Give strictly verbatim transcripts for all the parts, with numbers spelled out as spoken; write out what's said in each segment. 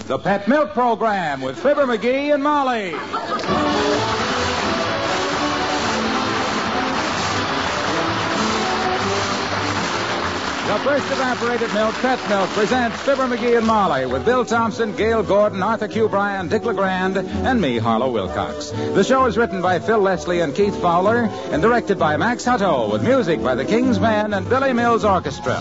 the Pet Milk Program with Fibber McGee and Molly. The first evaporated milk, Pet Milk, presents Fibber McGee and Molly with Bill Thompson, Gail Gordon, Arthur Q. Bryan, Dick LeGrand, and me, Harlow Wilcox. The show is written by Phil Leslie and Keith Fowler and directed by Max Hutto with music by the King's Band and Billy Mills Orchestra.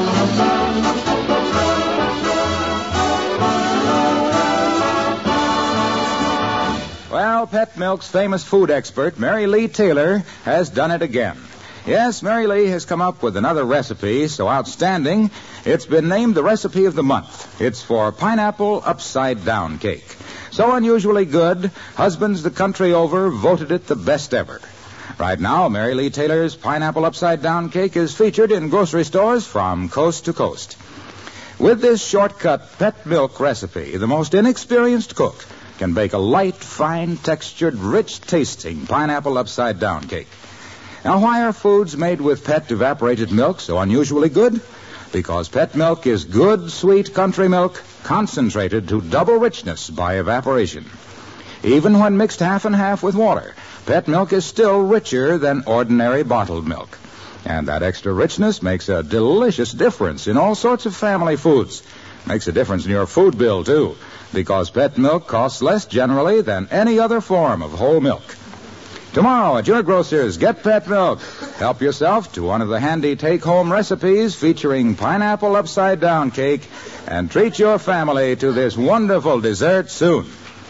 Well, Pet Milk's famous food expert, Mary Lee Taylor, has done it again. Yes, Mary Lee has come up with another recipe so outstanding, it's been named the recipe of the month. It's for pineapple upside-down cake. So unusually good, husbands the country over voted it the best ever. Right now, Mary Lee Taylor's pineapple upside-down cake is featured in grocery stores from coast to coast. With this shortcut Pet Milk recipe, the most inexperienced cook can bake a light, fine-textured, rich-tasting pineapple upside-down cake. Now, why are foods made with pet evaporated milk so unusually good? Because Pet Milk is good, sweet country milk concentrated to double richness by evaporation. Even when mixed half and half with water, Pet Milk is still richer than ordinary bottled milk. And that extra richness makes a delicious difference in all sorts of family foods. Makes a difference in your food bill, too, because Pet Milk costs less generally than any other form of whole milk. Tomorrow at your grocer's, get Pet Milk. Help yourself to one of the handy take-home recipes featuring pineapple upside-down cake and treat your family to this wonderful dessert soon.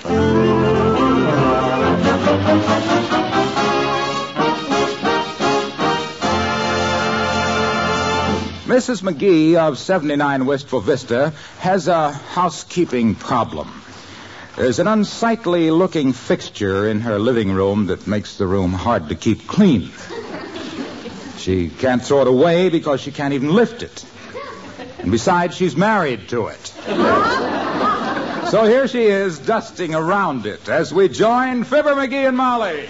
Missus McGee of seventy-nine Wistful Vista has a housekeeping problem. There's an unsightly-looking fixture in her living room that makes the room hard to keep clean. She can't throw it away because she can't even lift it. And besides, she's married to it. So here she is, dusting around it, as we join Fibber McGee and Molly.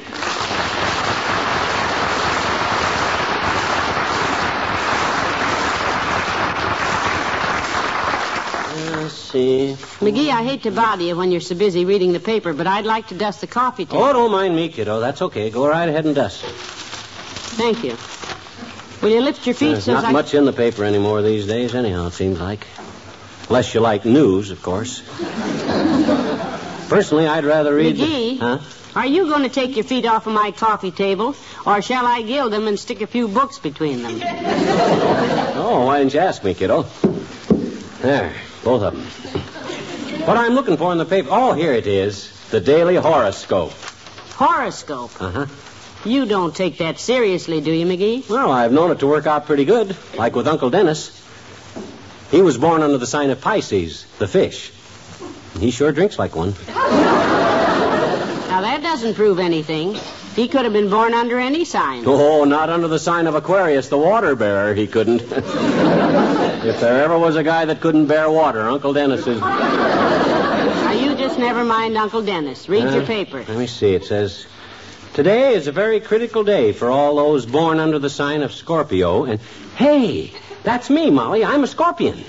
See. McGee, I hate to bother you when you're so busy reading the paper, but I'd like to dust the coffee table. Oh, don't mind me, kiddo. That's okay. Go right ahead and dust it. Thank you. Will you lift your feet? There's so not I... much in the paper anymore these days, anyhow, it seems like. Unless you like news, of course. Personally, I'd rather read... McGee, the... huh? Are you going to take your feet off of my coffee table, or shall I gild them and stick a few books between them? Oh, why didn't you ask me, kiddo? There, both of them. What I'm looking for in the paper... Oh, here it is. The Daily Horoscope. Horoscope? Uh-huh. You don't take that seriously, do you, McGee? Well, I've known it to work out pretty good, like with Uncle Dennis. He was born under the sign of Pisces, the fish. He sure drinks like one. Now, that doesn't prove anything. He could have been born under any sign. Oh, not under the sign of Aquarius, the water bearer, he couldn't. If there ever was a guy that couldn't bear water, Uncle Dennis is... Now, you just never mind Uncle Dennis. Read uh, your paper. Let me see. It says, today is a very critical day for all those born under the sign of Scorpio. And, hey, that's me, Molly. I'm a scorpion.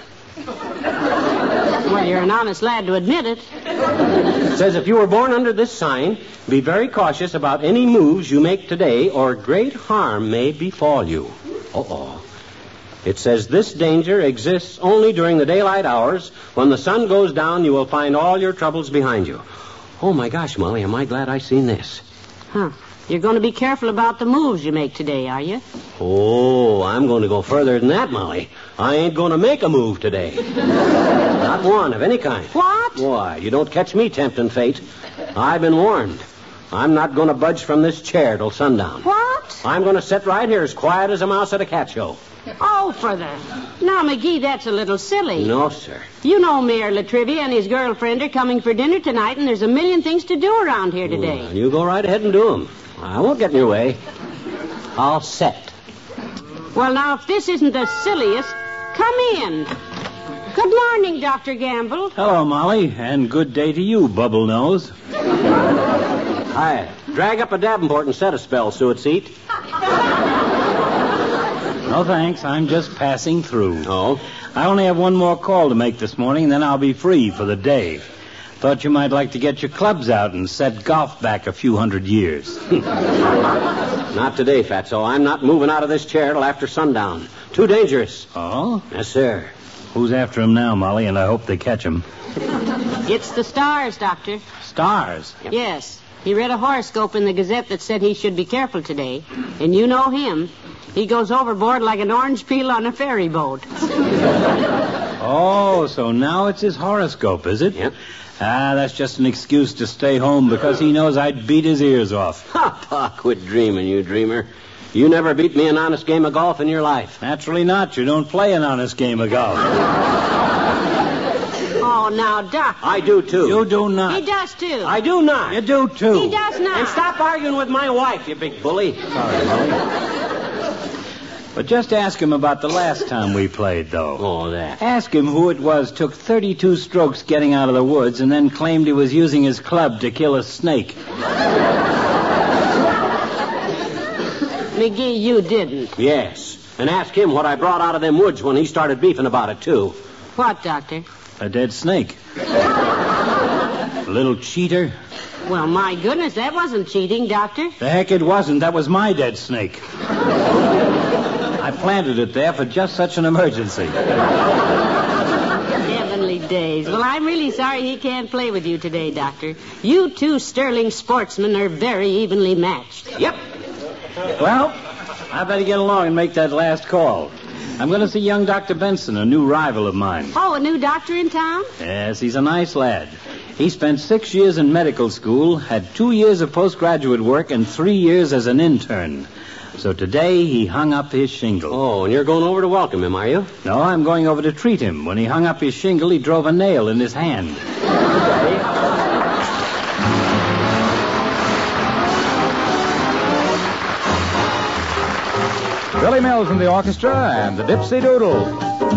Well, you're an honest lad to admit it. It says if you were born under this sign, be very cautious about any moves you make today, or great harm may befall you. Uh-oh. It says this danger exists only during the daylight hours. When the sun goes down, you will find all your troubles behind you. Oh, my gosh, Molly, am I glad I seen this. Huh. You're going to be careful about the moves you make today, are you? Oh, I'm going to go further than that, Molly. I ain't going to make a move today. Not one of any kind. What? Why, you don't catch me tempting fate. I've been warned. I'm not going to budge from this chair till sundown. What? I'm going to sit right here as quiet as a mouse at a cat show. Oh, for the... Now, McGee, that's a little silly. No, sir. You know Mayor Latrivia and his girlfriend are coming for dinner tonight, and there's a million things to do around here today. Well, you go right ahead and do them. I won't get in your way. I'll set. Well, now, if this isn't the silliest, come in. Good morning, Doctor Gamble. Hello, Molly, and good day to you, Bubble Nose. Hi. Drag up a Davenport and set a spell, suet seat. No, thanks. I'm just passing through. Oh? I only have one more call to make this morning, and then I'll be free for the day. Thought you might like to get your clubs out and set golf back a few hundred years. Not today, Fatso. I'm not moving out of this chair till after sundown. Too dangerous. Oh? Yes, sir. Who's after him now, Molly? And I hope they catch him. It's the stars, Doctor. Stars? Yep. Yes. He read a horoscope in the Gazette that said he should be careful today. And you know him. He goes overboard like an orange peel on a ferry boat. Oh, so now it's his horoscope, is it? Yep. Ah, that's just an excuse to stay home because he knows I'd beat his ears off. Ha, pa, quit dreaming, you dreamer. You never beat me an honest game of golf in your life. Naturally not. You don't play an honest game of golf. Oh, now, Doc. I do, too. You do not. He does, too. I do not. You do, too. He does not. And stop arguing with my wife, you big bully. Sorry, Molly. But just ask him about the last time we played, though. Oh, that. Ask him who it was took thirty-two strokes getting out of the woods and then claimed he was using his club to kill a snake. McGee, you didn't. Yes. And ask him what I brought out of them woods when he started beefing about it, too. What, Doctor? A dead snake. A little cheater. Well, my goodness, that wasn't cheating, Doctor. The heck it wasn't. That was my dead snake. I planted it there for just such an emergency. Heavenly days. Well, I'm really sorry he can't play with you today, Doctor. You two sterling sportsmen are very evenly matched. Yep. Well, I better get along and make that last call. I'm going to see young Doctor Benson, a new rival of mine. Oh, a new doctor in town? Yes, he's a nice lad. He spent six years in medical school, had two years of postgraduate work, and three years as an intern. So today he hung up his shingle. Oh, and you're going over to welcome him, are you? No, I'm going over to treat him. When he hung up his shingle, he drove a nail in his hand. Billy Mills in the orchestra and the Dipsy Doodle.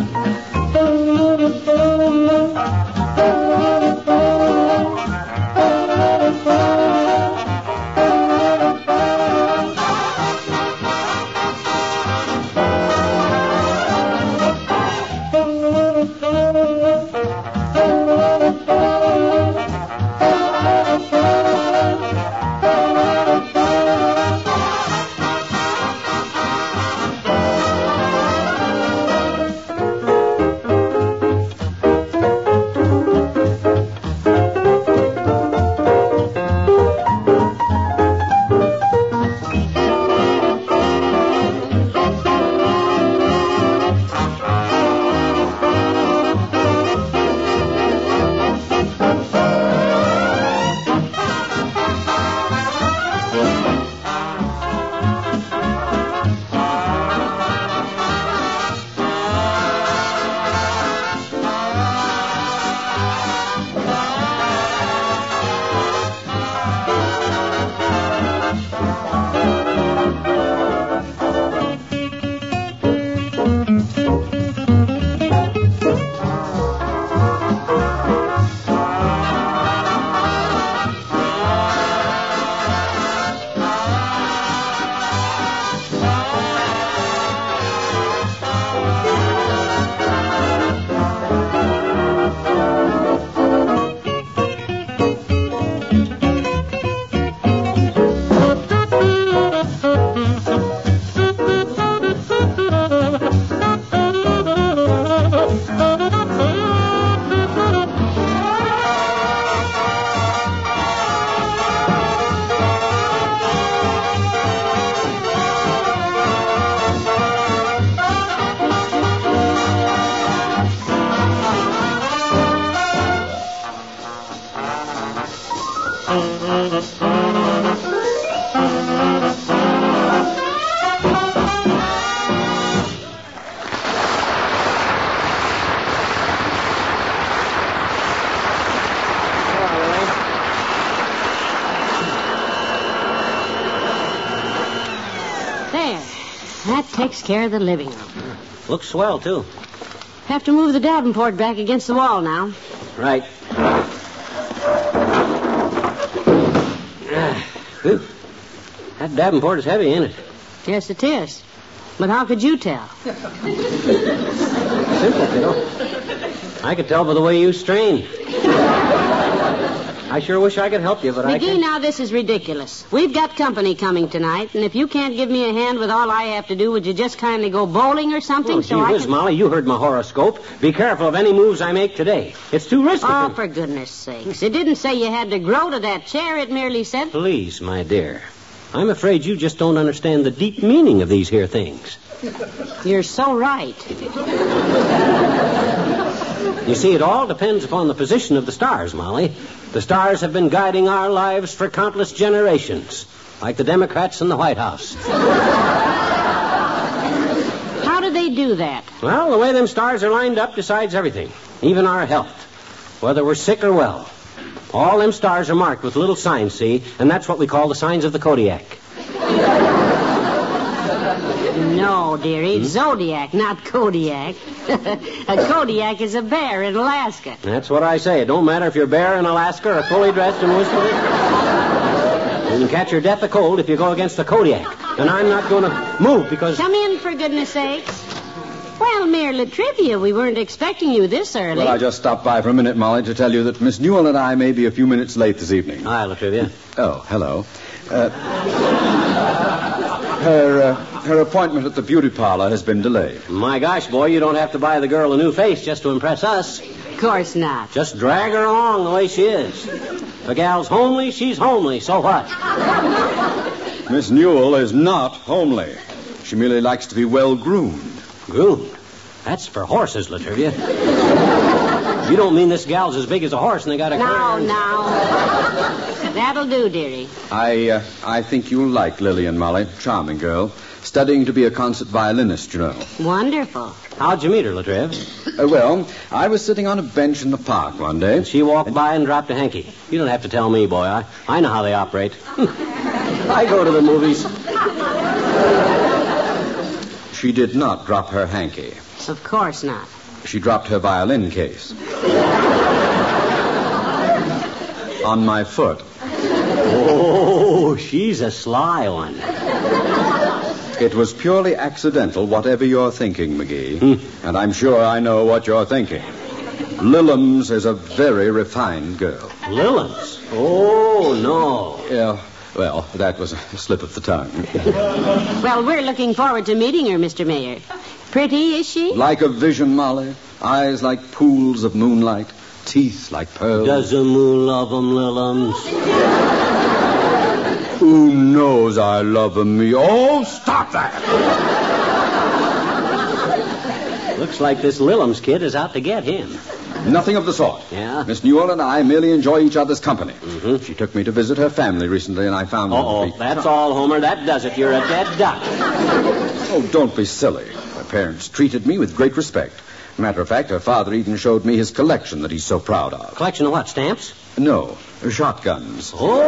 That takes care of the living room. Looks swell, too. Have to move the Davenport back against the wall now. Right. Uh, whew. That Davenport is heavy, ain't it? Yes, it is. But how could you tell? Simple, Phil. I could tell by the way you strain. I sure wish I could help you, but I McGee, can't. now this is ridiculous. We've got company coming tonight, and if you can't give me a hand with all I have to do, would you just kindly go bowling or something? Oh, so gee I whiz, can... Molly, you heard my horoscope. Be careful of any moves I make today. It's too risky. Oh, for... for goodness sakes. It didn't say you had to grow to that chair. It merely said... Please, my dear. I'm afraid you just don't understand the deep meaning of these here things. You're so right. You see, it all depends upon the position of the stars, Molly. The stars have been guiding our lives for countless generations, like the Democrats in the White House. How do they do that? Well, the way them stars are lined up decides everything, even our health, whether we're sick or well. All them stars are marked with little signs, see, and that's what we call the signs of the Kodiak. No, dearie, it's Zodiac, not Kodiak. A Kodiak is a bear in Alaska. That's what I say. It don't matter if you're bare in Alaska or fully dressed in Worcester. You can catch your death of cold if you go against the Kodiak. And I'm not going to move because... Come in, for goodness sakes. Well, Mayor Latrivia, we weren't expecting you this early. Well, I just stopped by for a minute, Molly, to tell you that Miss Newell and I may be a few minutes late this evening. Hi, Latrivia. Oh, hello. Uh, her, uh, her appointment at the beauty parlor has been delayed. My gosh, boy, you don't have to buy the girl a new face just to impress us. Of course not. Just drag her along the way she is. If a gal's homely, she's homely. So what? Miss Newell is not homely. She merely likes to be well-groomed. Groomed? That's for horses, Latrivia. You don't mean this gal's as big as a horse and they got a... Now, now. That'll do, dearie. I, uh, I think you'll like Lillian, Molly. Charming girl. Studying to be a concert violinist, you know. Wonderful. How'd you meet her, Latriv? Uh, well, I was sitting on a bench in the park one day. And she walked by and dropped a hanky. You don't have to tell me, boy. I, I know how they operate. I go to the movies. She did not drop her hanky. Of course not. She dropped her violin case. On my foot. Oh, she's a sly one. It was purely accidental, whatever you're thinking, McGee. Hmm. And I'm sure I know what you're thinking. Lillums is a very refined girl. Lillums? Oh, no. Yeah, well, that was a slip of the tongue. Well, we're looking forward to meeting her, Mister Mayor. Pretty, is she? Like a vision, Molly. Eyes like pools of moonlight. Teeth like pearls. Does the moon love 'em, Lillums? Who knows I love him, me? Oh, stop that! Looks like this Lillums kid is out to get him. Nothing of the sort. Yeah? Miss Newell and I merely enjoy each other's company. Mm-hmm. She took me to visit her family recently, and I found them Uh-oh, to be... that's all, Homer. That does it. You're a dead duck. Oh, don't be silly. Her parents treated me with great respect. Matter of fact, her father even showed me his collection that he's so proud of. Collection of what, stamps? No, shotguns. Oh!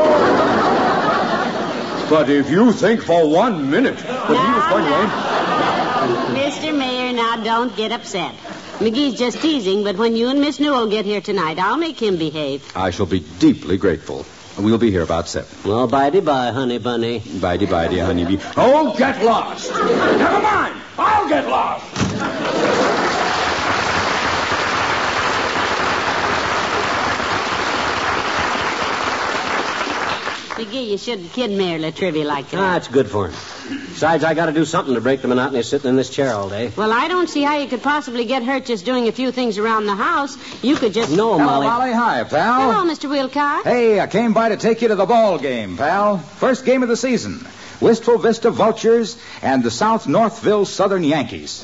But if you think for one minute that he was going to aim... Mister Mayor, now don't get upset. McGee's just teasing, but when you and Miss Newell get here tonight, I'll make him behave. I shall be deeply grateful. We'll be here about seven. Well, bye-de-bye, honey bunny. Bye-de-bye, honeybee. Oh, get lost! Never mind! I'll get lost! McGee, you shouldn't kid Mayor Latrivia like that. Ah, it's good for him. Besides, I got to do something to break the monotony of sitting in this chair all day. Well, I don't see how you could possibly get hurt just doing a few things around the house. You could just... No, Hello, Molly. Molly. Hi, pal. Hello, Mister Wilcox. Hey, I came by to take you to the ball game, pal. First game of the season. Wistful Vista Vultures and the South Northville Southern Yankees.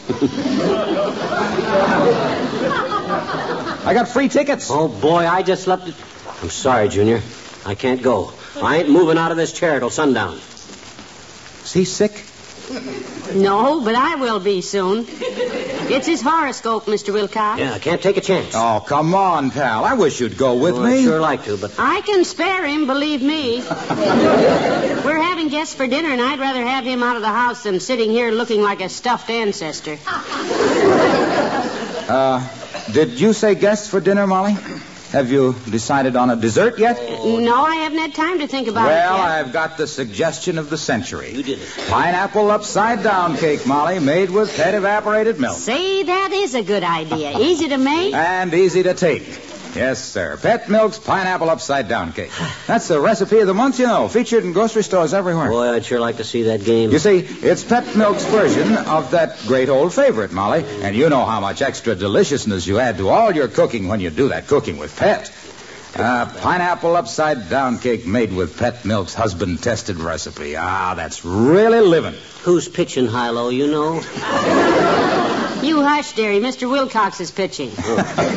I got free tickets. Oh, boy, I just slept it. I'm sorry, Junior. I can't go. I ain't moving out of this chair till sundown. Is he sick? No, but I will be soon. It's his horoscope, Mister Wilcox. Yeah, I can't take a chance. Oh, come on, pal. I wish you'd go with Well, me. I'd sure like to, but... I can spare him, believe me. We're having guests for dinner, and I'd rather have him out of the house than sitting here looking like a stuffed ancestor. Uh, did you say guests for dinner, Molly? have you decided on a dessert yet? No, I haven't had time to think about Well, it yet. I've got the suggestion of the century. You did it. Pineapple upside-down cake, Molly, made with pet evaporated milk. Say, that is a good idea. Easy to make. And easy to take. Yes, sir. Pet Milk's pineapple upside-down cake. That's the recipe of the month, you know, featured in grocery stores everywhere. Boy, I'd sure like to see that game. You see, it's Pet Milk's version of that great old favorite, Molly. And you know how much extra deliciousness you add to all your cooking when you do that cooking with Pet. Uh, pineapple upside-down cake made with Pet Milk's husband-tested recipe. Ah, that's really living. Who's pitching high-low, you know? You hush, dearie. Mister Wilcox is pitching. Go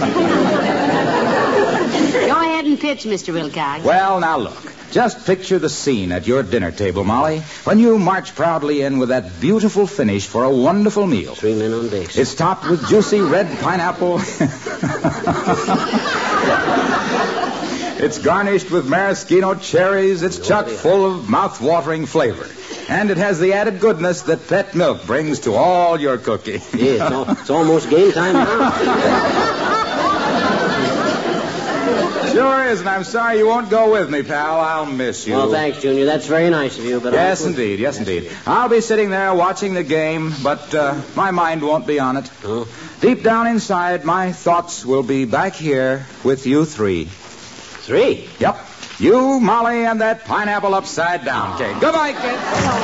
ahead and pitch, Mister Wilcox. Well, now look. Just picture the scene at your dinner table, Molly, when you march proudly in with that beautiful finish for a wonderful meal. Three men on base. It's topped with juicy red pineapple. It's garnished with maraschino cherries. It's chock full of mouth-watering flavor. And it has the added goodness that Pet Milk brings to all your cooking. Yeah, it's, all, it's almost game time now. Sure is, and I'm sorry you won't go with me, pal. I'll miss you. Well, thanks, Junior. That's very nice of you, but Yes, I'll... indeed. Yes, indeed. I'll be sitting there watching the game, but uh, my mind won't be on it. Oh. Deep down inside, my thoughts will be back here with you three. Three? Yep. You, Molly, and that pineapple upside-down cake. Goodbye, kid.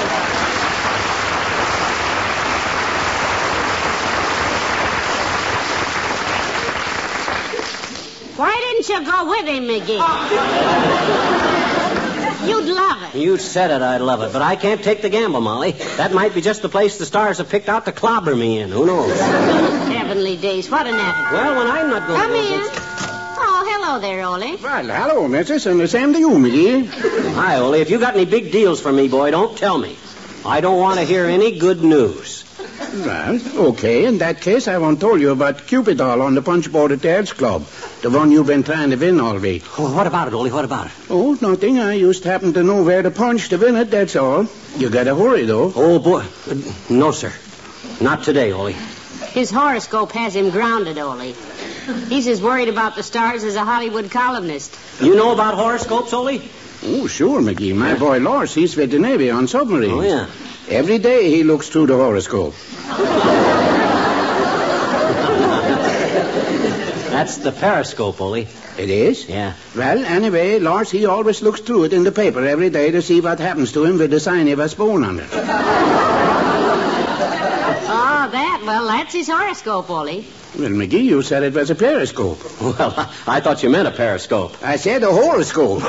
Why didn't you go with him, McGee? You'd love it. You said it, I'd love it. But I can't take the gamble, Molly. That might be just the place the stars have picked out to clobber me in. Who knows? Heavenly days, what an effort. Well, when I'm not going Come to... in. Oh, hello there, Ole. Well, hello, missus, and the same to you, McGee. Hi, Ole. If you got any big deals for me, boy, don't tell me. I don't want to hear any good news. Well, okay. In that case, I won't tell you about Cupid doll on the punch board at the Arts Club. The one you've been trying to win all week. Oh, what about it, Ole? What about it? Oh, nothing. I just happen to know where to punch to win it, that's all. You gotta hurry, though. Oh, boy. Uh, no, sir. Not today, Ole. His horoscope has him grounded, Ole. He's as worried about the stars as a Hollywood columnist. You know about horoscopes, Ole? Oh, sure, McGee. My boy Lars, he's with the Navy on submarines. Oh, yeah. Every day he looks through the horoscope. That's the periscope, Ole. It is? Yeah. Well, anyway, Lars, he always looks through it in the paper every day to see what happens to him with the sign of a spoon on it. Oh, that. Well, that's his horoscope, Ole. Well, McGee, you said it was a periscope. Well, I, I thought you meant a periscope. I said a horoscope.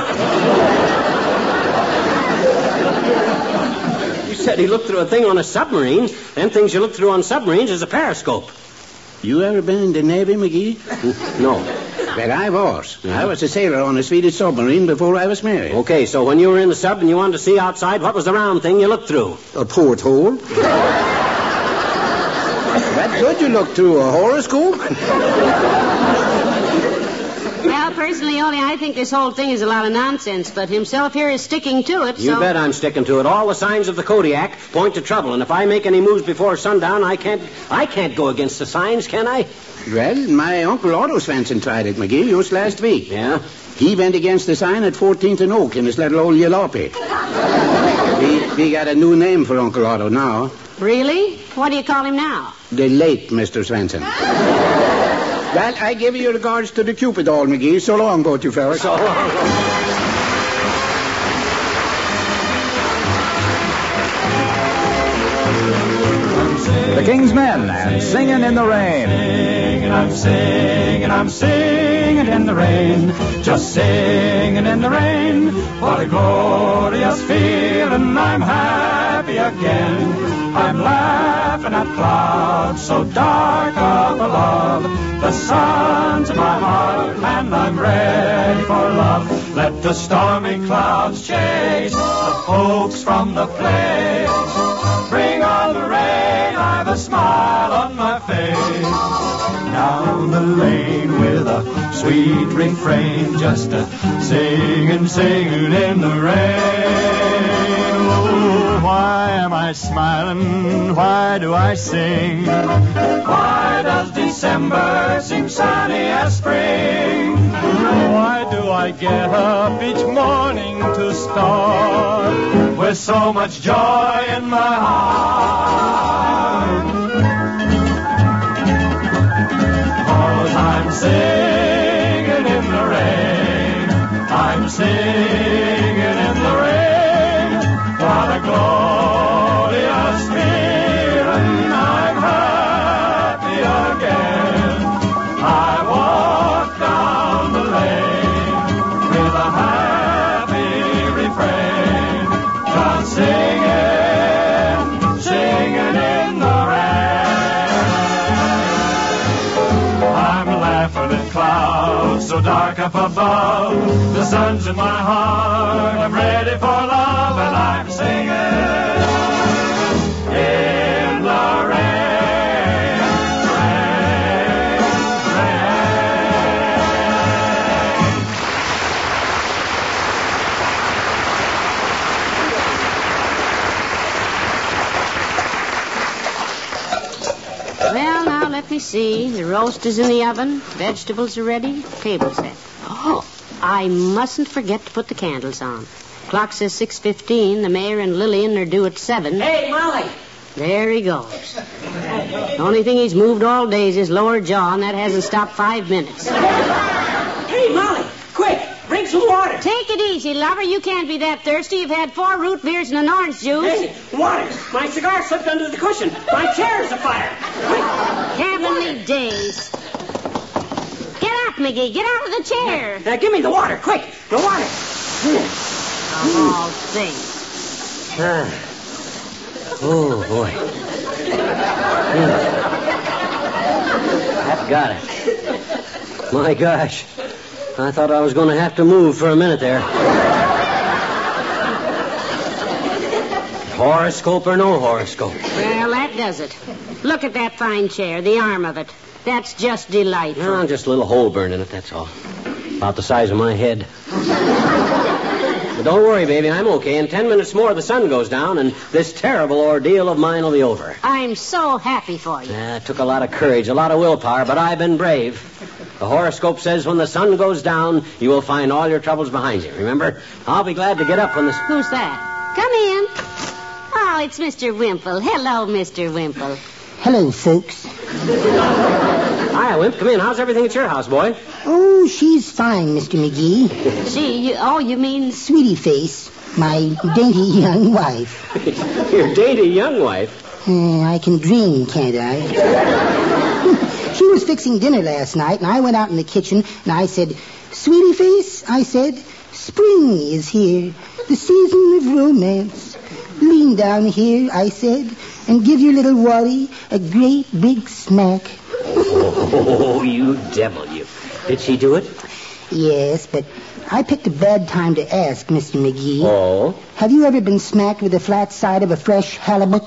You said he looked through a thing on a submarine. Them things you look through on submarines is a periscope. You ever been in the Navy, McGee? No. Well, I was. I was a sailor on a Swedish submarine before I was married. Okay, so when you were in the sub and you wanted to see outside, what was the round thing you looked through? A porthole. What could you look through? A horoscope? Well, personally, Ole, I think this whole thing is a lot of nonsense, but himself here is sticking to it, You so... bet I'm sticking to it. All the signs of the Kodiak point to trouble, and if I make any moves before sundown, I can't I can't go against the signs, can I? Well, my Uncle Otto Svensson tried it, McGee, just last week. Yeah? He went against the sign at fourteenth and Oak in his little old jalopy. we, we got a new name for Uncle Otto now. Really? What do you call him now? The late Mister Svensson. Well, I give you regards to the Cupid doll, McGee. So long, both you fellas. So long. The King's Men and Singing in the Rain. Singing, I'm singing, I'm singing in the rain. Just singing in the rain. What a glorious feeling. I'm happy again. I'm laughing at clouds so dark up above. The sun's in my heart and I'm ready for love. Let the stormy clouds chase the folks from the place. Bring on the rain, I've a smile on my face. Down the lane with a sweet refrain, just a singing, singing in the rain. Oh, why am I smiling? Why do I sing? Why does December seem sunny as spring? I get up each morning to start with so much joy in my heart. 'Cause I'm singing in the rain, I'm singing in the rain. What a glorious feeling, I'm happy again. I walk down the lane with a happy refrain, just singing, singing in the rain. I'm laughing at clouds so dark up above, the sun's in my heart, I'm ready for love, and I'm singing in the rain, rain, rain. Well, now, let me see. The roast is in the oven. Vegetables are ready. Table set. Oh, I mustn't forget to put the candles on. Clock says six fifteen. The mayor and Lillian are due at seven. Hey, Molly. There he goes. The only thing he's moved all day is his lower jaw, and that hasn't stopped five minutes. Hey, Molly, quick, bring some water. Take it easy, lover. You can't be that thirsty. You've had four root beers and an orange juice. Hey, water. My cigar slipped under the cushion. My chair's afire. Heavenly days. Get up, McGee. Get out of the chair. Now, give me the water, quick. The water. Of all things. Ah. Oh, boy. Mm. That got it. My gosh. I thought I was going to have to move for a minute there. Horoscope or no horoscope? Well, that does it. Look at that fine chair, the arm of it. That's just delightful. No, just a little hole burned in it, that's all. About the size of my head. But don't worry, baby, I'm okay. In ten minutes more, the sun goes down, and this terrible ordeal of mine will be over. I'm so happy for you. Yeah, it took a lot of courage, a lot of willpower, but I've been brave. The horoscope says when the sun goes down, you will find all your troubles behind you, remember? I'll be glad to get up when the... Who's that? Come in. Oh, it's Mister Wimple. Hello, Mister Wimple. Hello, folks. Hiya, Wimp. Come in. How's everything at your house, boy? Oh, she's fine, Mister McGee. She, you, oh, you mean... Sweetie Face, my dainty young wife. Your dainty young wife? Uh, I can dream, can't I? She was fixing dinner last night, and I went out in the kitchen, and I said, Sweetie Face, I said, spring is here, the season of romance. Lean down here, I said, and give your little Wally a great big smack. Oh, you devil, you. Did she do it? Yes, but I picked a bad time to ask, Mister McGee. Oh? Have you ever been smacked with the flat side of a fresh halibut?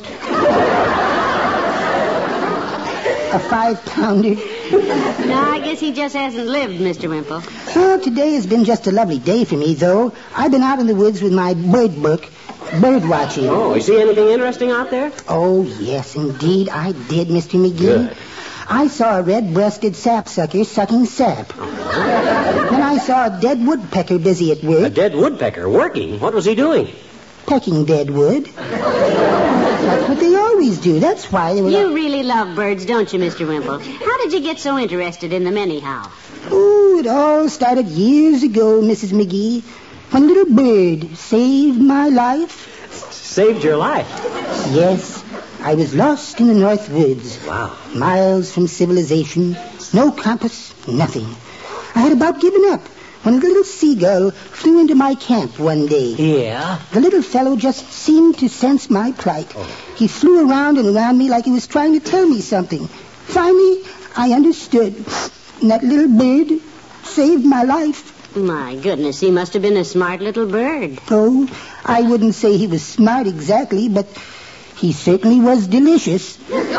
A five-pounder? No, I guess he just hasn't lived, Mister Wimple. Well, today has been just a lovely day for me, though. I've been out in the woods with my bird book, bird watching. Oh, you see anything interesting out there? Oh, yes, indeed, I did, Mister McGee. Good. I saw a red-breasted sapsucker sucking sap. Then I saw a dead woodpecker busy at work. A dead woodpecker working? What was he doing? Pecking dead wood. That's what they always do. That's why they were... You really love birds, don't you, Mister Wimple? How did you get so interested in them anyhow? Oh, it all started years ago, Missus McGee, when a little bird saved my life. Saved your life? Yes. I was lost in the North Woods. Wow. Miles from civilization. No compass, nothing. I had about given up when a little seagull flew into my camp one day. Yeah? The little fellow just seemed to sense my plight. Oh. He flew around and around me like he was trying to tell me something. Finally, I understood. And that little bird saved my life. My goodness, he must have been a smart little bird. Oh, I wouldn't say he was smart exactly, but he certainly was delicious.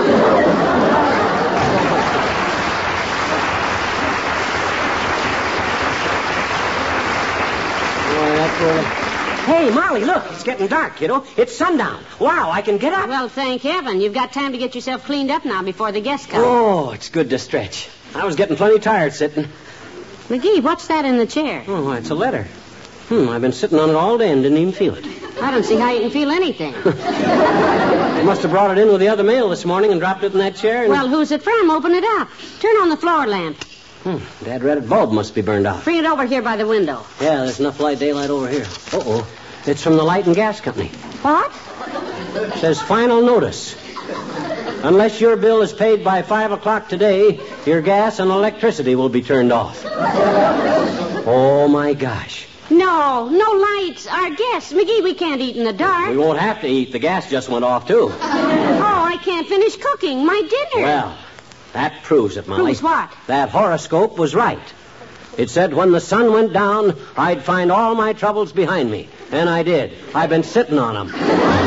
Hey, Molly, look. It's getting dark, kiddo. It's sundown. Wow, I can get up. Well, thank heaven. You've got time to get yourself cleaned up now before the guests come. Oh, it's good to stretch. I was getting plenty tired sitting. McGee, what's that in the chair? Oh, it's a letter. Hmm, I've been sitting on it all day and didn't even feel it. I don't see how you can feel anything. I must have brought it in with the other mail this morning and dropped it in that chair. And... Well, who's it from? Open it up. Turn on the floor lamp. Hmm, Dad read it. Bulb must be burned out. Bring it over here by the window. Yeah, there's enough light daylight over here. Uh-oh. It's from the Light and Gas Company. What? It says final notice. Unless your bill is paid by five o'clock today, your gas and electricity will be turned off. Oh, my gosh. No, no lights. Our guests. McGee, we can't eat in the dark. We won't have to eat. The gas just went off, too. Oh, I can't finish cooking. My dinner. Well, that proves it, Molly. Proves what? That horoscope was right. It said when the sun went down, I'd find all my troubles behind me. And I did. I've been sitting on them.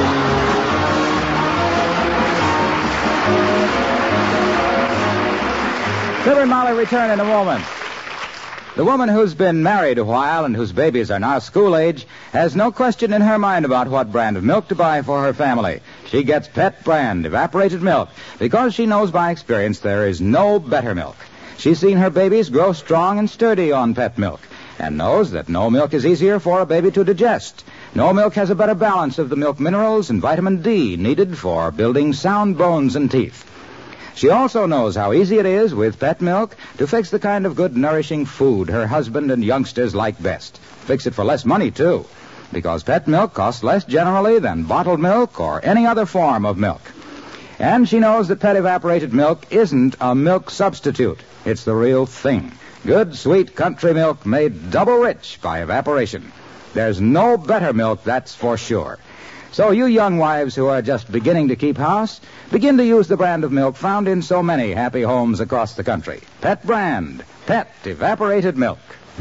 Fibber and Molly return in a moment. The woman who's been married a while and whose babies are now school age has no question in her mind about what brand of milk to buy for her family. She gets Pet Brand evaporated milk because she knows by experience there is no better milk. She's seen her babies grow strong and sturdy on Pet milk and knows that no milk is easier for a baby to digest. No milk has a better balance of the milk minerals and vitamin D needed for building sound bones and teeth. She also knows how easy it is with Pet milk to fix the kind of good, nourishing food her husband and youngsters like best. Fix it for less money, too, because Pet milk costs less generally than bottled milk or any other form of milk. And she knows that Pet evaporated milk isn't a milk substitute. It's the real thing. Good, sweet country milk made double rich by evaporation. There's no better milk, that's for sure. So you young wives who are just beginning to keep house, begin to use the brand of milk found in so many happy homes across the country. Pet Brand. Pet evaporated milk.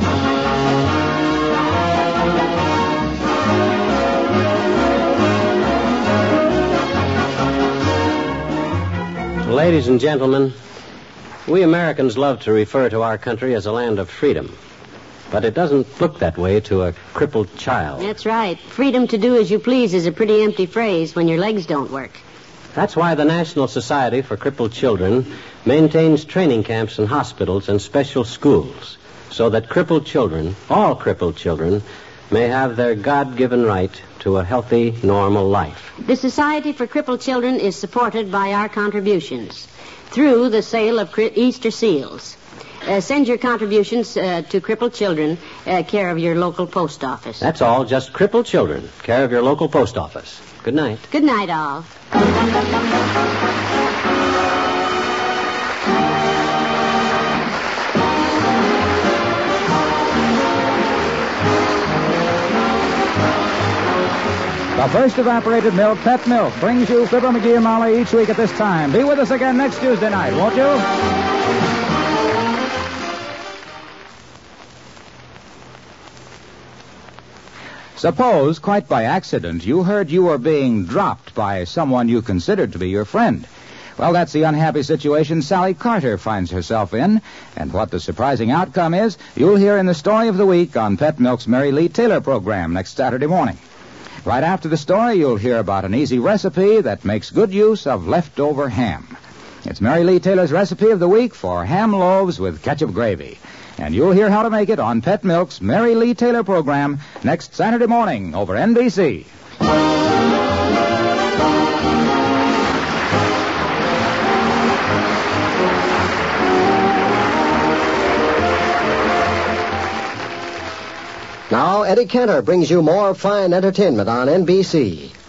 Ladies and gentlemen, we Americans love to refer to our country as a land of freedom. But it doesn't look that way to a crippled child. That's right. Freedom to do as you please is a pretty empty phrase when your legs don't work. That's why the National Society for Crippled Children maintains training camps in hospitals and special schools so that crippled children, all crippled children, may have their God-given right to a healthy, normal life. The Society for Crippled Children is supported by our contributions through the sale of Easter seals. Uh, send your contributions uh, to Crippled Children, uh, care of your local post office. That's all, just Crippled Children, care of your local post office. Good night. Good night, all. The first evaporated milk, Pet Milk, brings you Fibber, McGee, and Molly each week at this time. Be with us again next Tuesday night, won't you? Suppose, quite by accident, you heard you were being dropped by someone you considered to be your friend. Well, that's the unhappy situation Sally Carter finds herself in, and what the surprising outcome is, you'll hear in the Story of the Week on Pet Milk's Mary Lee Taylor program next Saturday morning. Right after the story, you'll hear about an easy recipe that makes good use of leftover ham. It's Mary Lee Taylor's recipe of the week for ham loaves with ketchup gravy. And you'll hear how to make it on Pet Milk's Mary Lee Taylor program next Saturday morning over N B C. Now, Eddie Cantor brings you more fine entertainment on N B C.